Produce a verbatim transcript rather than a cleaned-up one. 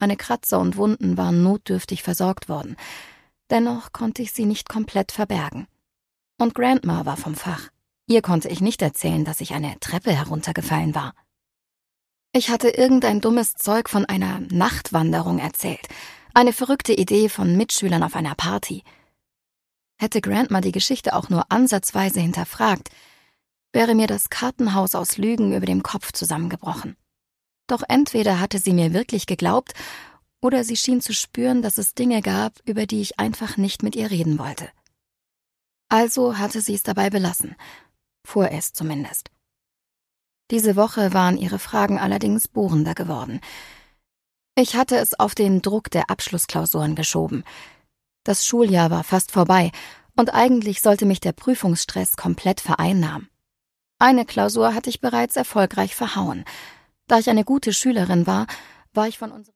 Meine Kratzer und Wunden waren notdürftig versorgt worden. Dennoch konnte ich sie nicht komplett verbergen. Und Grandma war vom Fach. Ihr konnte ich nicht erzählen, dass ich eine Treppe heruntergefallen war. Ich hatte irgendein dummes Zeug von einer Nachtwanderung erzählt. Eine verrückte Idee von Mitschülern auf einer Party. Hätte Grandma die Geschichte auch nur ansatzweise hinterfragt, wäre mir das Kartenhaus aus Lügen über dem Kopf zusammengebrochen. Doch entweder hatte sie mir wirklich geglaubt, oder sie schien zu spüren, dass es Dinge gab, über die ich einfach nicht mit ihr reden wollte. Also hatte sie es dabei belassen, vorerst zumindest. Diese Woche waren ihre Fragen allerdings bohrender geworden. Ich hatte es auf den Druck der Abschlussklausuren geschoben. Das Schuljahr war fast vorbei und eigentlich sollte mich der Prüfungsstress komplett vereinnahmen. Eine Klausur hatte ich bereits erfolgreich verhauen. Da ich eine gute Schülerin war, war ich von unserem